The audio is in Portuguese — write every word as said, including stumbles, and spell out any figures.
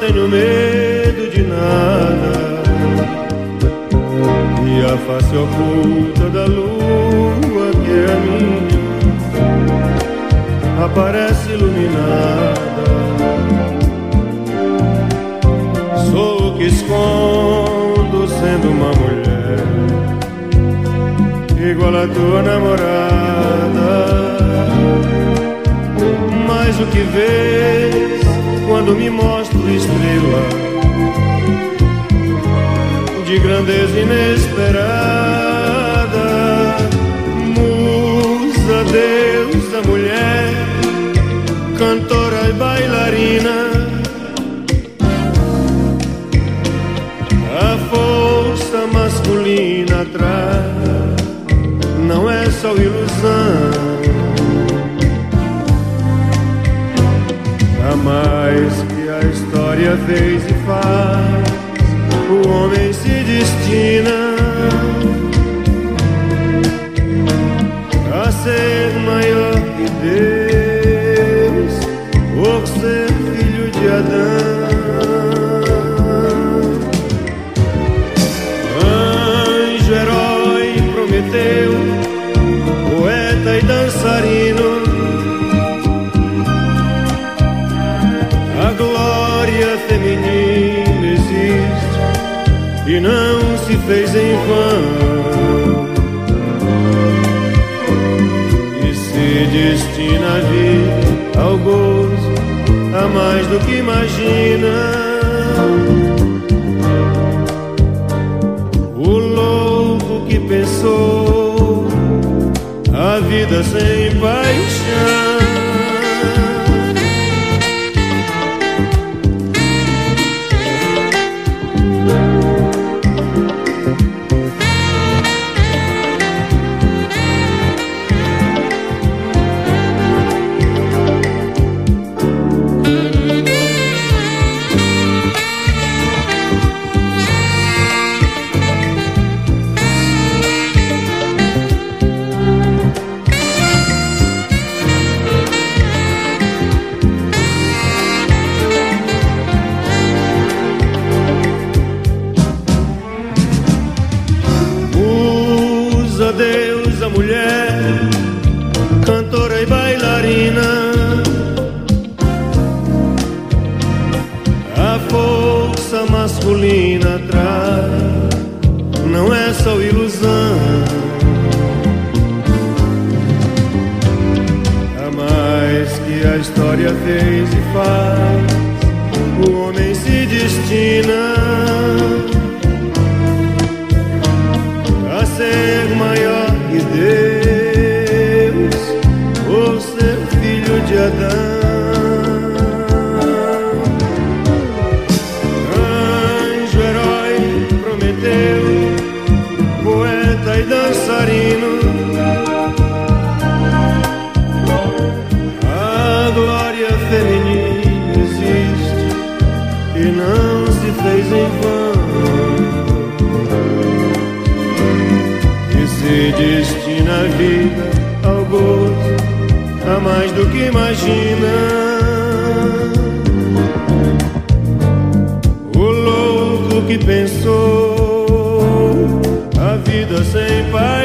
tenho medo de nada. E a face oculta da lua, que é a minha, aparece iluminada. Sou o que escondo sendo uma mulher, igual a tua namorada. Mas o que vês quando me mostro estrela de grandeza inesperada? Musa, deusa, mulher, cantora e bailarina, a força masculina atrás não é só ilusão. Há mais que a história fez e faz, o homem se destina a ser maior que Deus, por ser filho de Adão. Anjo, herói, Prometeu, poeta e dançarino, a glória feminina existe e não se fez em vão. E se destina a vida ao gozo, a mais do que imagina. O louco que pensou a vida sem paixão. Deusa, mulher, cantora e bailarina, a força masculina atrás não é só ilusão. Há mais que a história fez e faz, o homem se destina a ser maior que Deus, por ser filho de Adão. Anjo, herói, Prometeu, poeta e dançarino, a glória feminina existe e não se fez em vão. Se destina a vida ao gozo, a mais do que imagina. O louco que pensou a vida sem paz.